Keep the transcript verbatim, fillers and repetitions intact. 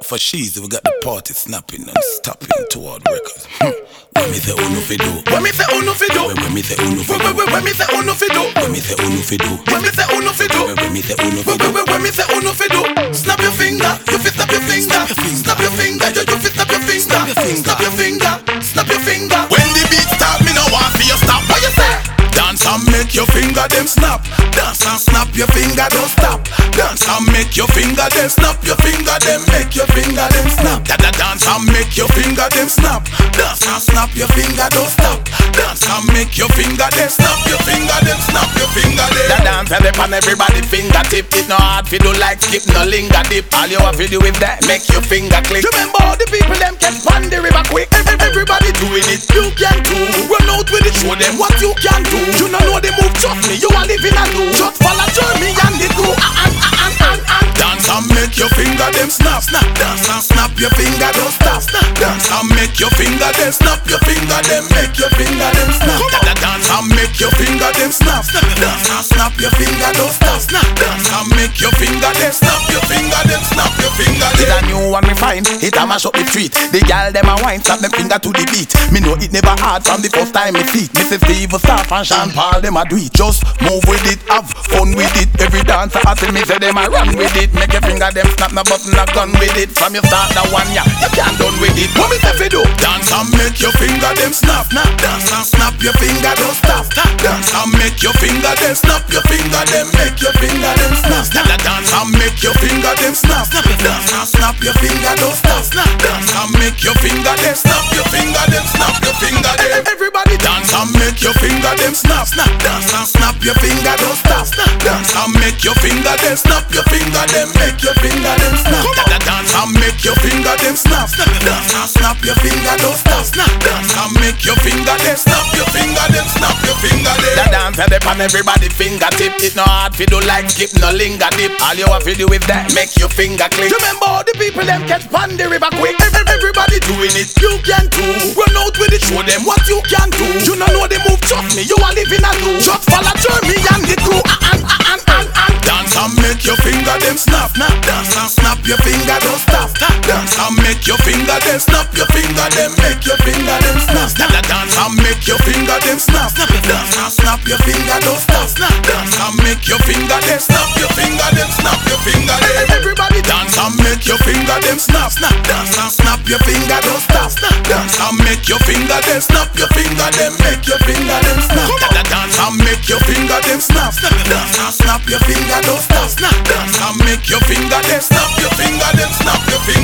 for she's we got the party snapping and stopping toward records. Hmm. When me say uno fi do, when me say uno fi do, when me say uno fi do, when me say uno fi do, when me say uno fi do, when me say uno fi do, when me say uno fi do, when me say uno fi do, snap your finger, you fi snap your finger, snap your finger, you you fi snap your finger, snap your finger, snap your finger. When the beat start, me no want for you stop. What you say? Dance and make your finger them snap. Dance and snap your finger, don't stop. Dance and make your finger them snap. Your finger them make your finger them snap. Da da dance and make your finger them snap. Dance and snap your finger, don't stop. Dance and make your finger them snap. Your finger them snap. Your finger them. Da dance and dip on everybody fingertip. It no hard fi do like skip, no linger dip. All you have to do is that make your finger click. Remember all the people them can span the river quick. Everybody doing it, you can too. Run out with it, show them what you can do. You don't know the move, trust me, you are living a do. Just follow Jeremy and the do. And, and, and, and. Dance and make your finger them snap, snap. Dance and snap your finger, don't stop, snap. Dance and make your finger them snap. Your finger them make your finger them snap. Da dance and make your finger them snap, snap. Dance and snap your finger, don't stop, snap. Dance and make your finger them snap. Your finger them snap. Your finger them. It's a new one we find, it a mash up the street. The gal them a wine, slap them finger to the beat. Me know it never hard from the first time me see. Missus Steve Staff and Sean Paul them a do it. Just move with it, have fun with it. Every dancer I see me say them a run with it. Make your finger them snap, no button, no gun with it. From your start that one, yeah, you can't done with it. What me say fi do? Dance and make your finger them snap, snap. Dance and snap your finger, don't stop. Dance and make your finger them snap. Your finger them make your finger them snap. Da dance and make your finger them snap. Dance and snap your finger, don't stop. Dance and make your finger them snap. Your finger them snap. Your finger them. Everybody dance and make your finger them snap, snap. Dance and snap your finger, don't stop. Dance and make your finger them snap. Your finger them make your finger them snap. Da dance and make your finger them snap. Dance and snap your finger, don't stop. Dance and make your finger them snap. Your finger them snap. Your finger them. Da dance and dip on everybody fingertip. It no hard fi do like skip, no linger dip. All you have to do is that make your finger click. Remember all the people them catch pan the river quick. Everybody doing it, you can too. Run out with it, show them what you can do. You don't know the move, trust me, you are living a do. Just follow Jeremy and the crew. And, and, and, and. Dance and make your finger them snap, snap. Dance and snap your finger, don't stop. Dance and make your finger them snap. Your finger them make your finger them snap. Da dance and make your finger them snap. Dance and snap your finger, don't stop. Dance and make your finger them snap. Your finger them snap. Your finger them. Everybody dance and make your finger them snap, snap. Dance and snap your finger, don't stop. Dance and make your finger them snap. Your finger them make your finger them snap. Da dance and make your finger them snap. Dance and snap your finger, don't stop. Dance and make your finger them snap. Your finger them snap. Your finger